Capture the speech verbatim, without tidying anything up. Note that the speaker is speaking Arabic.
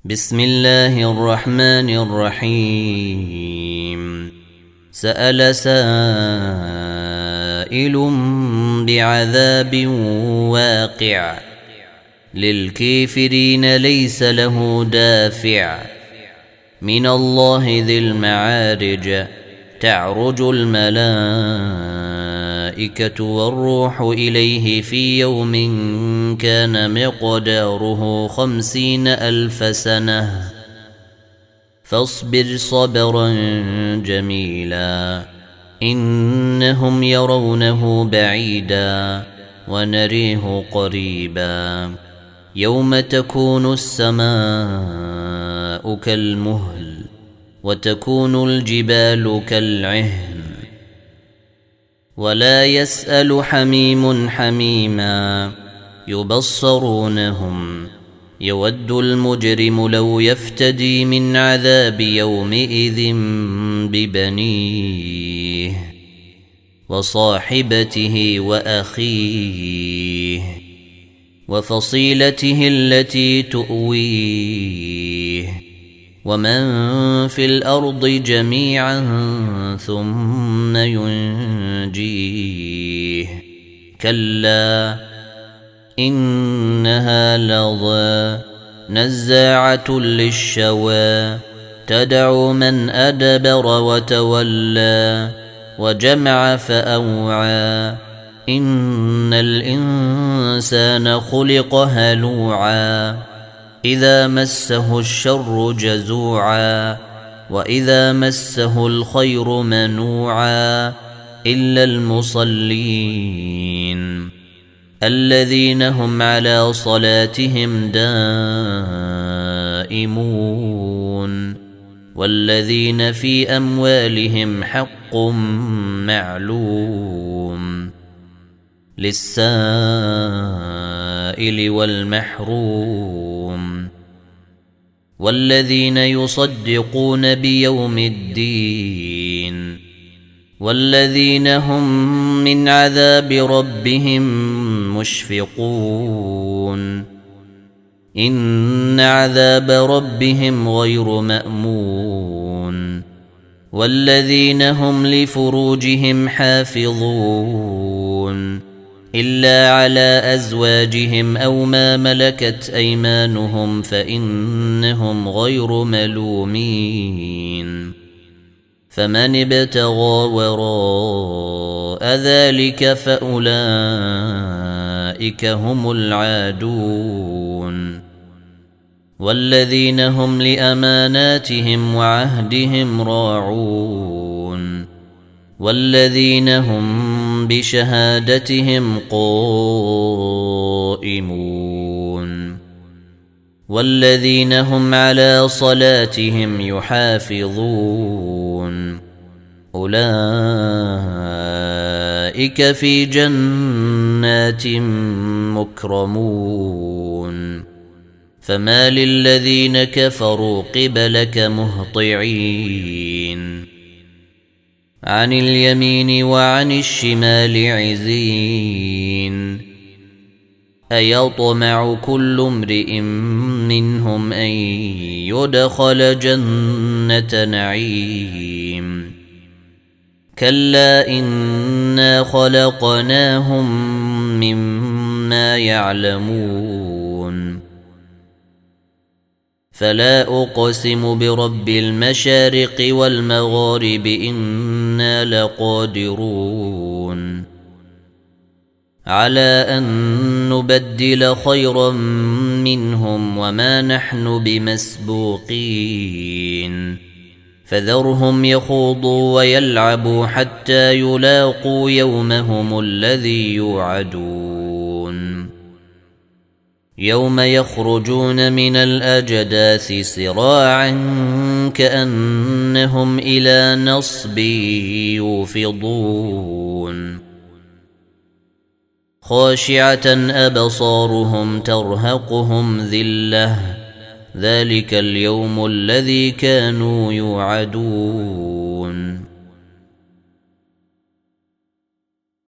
بسم الله الرحمن الرحيم سأل سائل بعذاب واقع للكافرين ليس له دافع من الله ذي المعارج تعرج الملائكة والروح إليه في يوم كان مقداره خمسين ألف سنة فاصبر صبرا جميلا إنهم يرونه بعيدا ونريه قريبا يوم تكون السماء كالمهل وتكون الجبال كالعهن ولا يسأل حميم حميما يبصرونهم يود المجرم لو يفتدي من عذاب يومئذ ببنيه وصاحبته وأخيه وفصيلته التي تؤويه ومن في الأرض جميعا ثم ينجيه كلا إنها لظى نزاعة للشوى تدعو من أدبر وتولى وجمع فأوعى إن الإنسان خلق هلوعا إذا مسه الشر جزوعا وإذا مسه الخير منوعا إلا المصلين الذين هم على صلاتهم دائمون والذين في أموالهم حق معلوم للسائل والمحروم والذين يصدقون بيوم الدين والذين هم من عذاب ربهم مشفقون إن عذاب ربهم غير مأمون والذين هم لفروجهم حافظون إلا على أزواجهم أو ما ملكت أيمانهم فإنهم غير ملومين فمن ابتغى وراء ذلك فأولئك هم العادون والذين هم لأماناتهم وعهدهم راعون والذين هم بشهادتهم قائمون والذين هم على صلاتهم يحافظون أولئك في جنات مكرمون فما للذين كفروا قبلك مهطعين عن اليمين وعن الشمال عزين أيطمع كل امرئ منهم أن يدخل جنة نعيم كلا إنا خلقناهم مما يعلمون فلا أقسم برب المشارق والمغارب إنا لقادرون على أن نبدل خيرا منهم وما نحن بمسبوقين فذرهم يخوضوا ويلعبوا حتى يلاقوا يومهم الذي يوعدون يوم يخرجون من الأجداث سراعا كأنهم إلى نصب يوفضون خاشعة أبصارهم ترهقهم ذلة ذلك اليوم الذي كانوا يوعدون